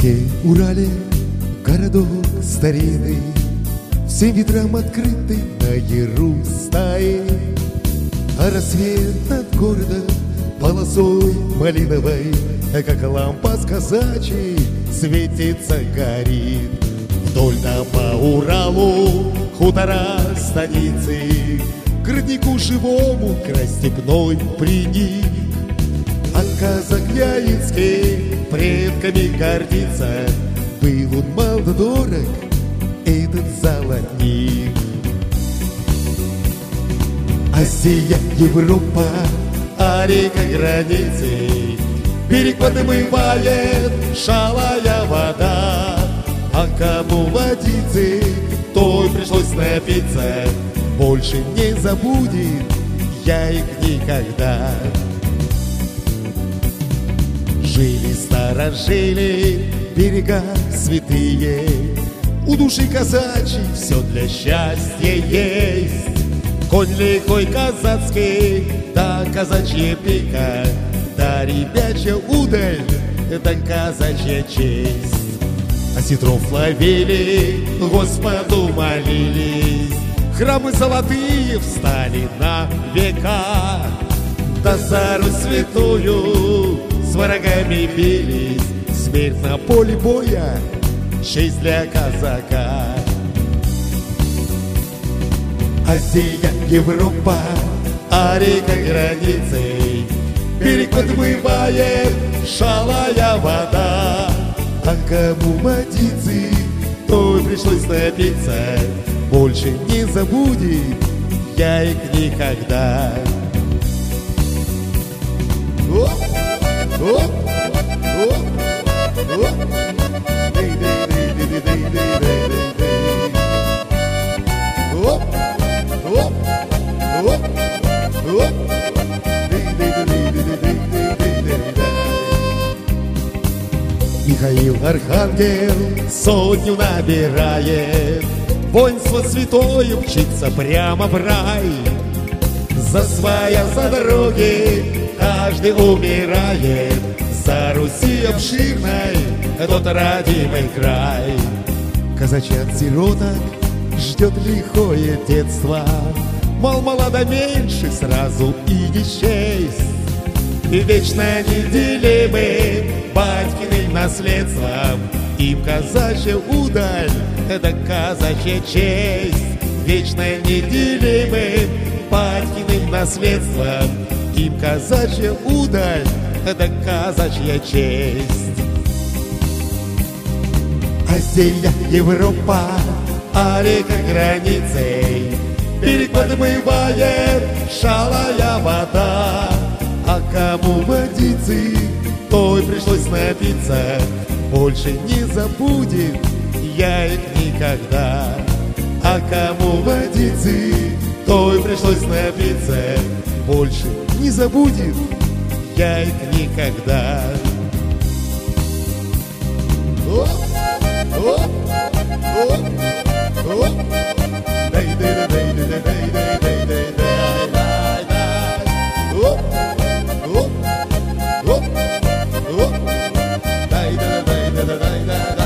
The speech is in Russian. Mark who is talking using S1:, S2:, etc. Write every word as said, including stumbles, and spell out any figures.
S1: реке Урале городок старинный, всем ветрам открытый на яру стоит. А рассвет над городом полосой малиновой, как лампа с казачьей, светится, горит. Вдоль нам по Уралу хутора станицы, к роднику живому край степной приник. А казак Яицкий предками гордится, был он мал да дорог, этот золотник. А сия Европа, а река границы, берег подымывает шалая вода. А кому водицы, той пришлось напиться, больше не забудет я их никогда. Жили старожили берега святые, у души казачьей все для счастья есть. Конь лихой казацкий, да казачья пика, да ребячья удаль, да казачья честь. А ситров ловили, Господу молились, храмы золотые встали на века. Да за Русь святую с врагами бились, смерть на поле боя, честь для казака. А сия Европа, а река границей, берег подмывает шалая вода. А кому водицы, той пришлось напиться, больше не забудет я их никогда. Оп, оп, оп, оп. Оп, оп, оп, оп. Михаил Архангел сотню набирает, воинство святое мчится прямо в рай. За своя, за дороги каждый умирает, за Руси обширной тот родимый край. Казачат сироток ждет лихое детство, мал-мала да меньше сразу и не счесть. И вечно неделимы батькиным наследством, им казачья удаль, это казачья честь. Вечно неделимы батькиным наследством, им казачья удаль, это казачья честь. А сия Европа, а река границей, берег подмывает шалая вода. А кому водицы, той пришлось напиться, больше не забудет я их никогда. А кому водицы, той пришлось напиться, больше не забудет я их никогда. Оп, оп, оп, оп. Оп, оп, оп, оп, оп. Дай, да, дай, да, дай, да, дай.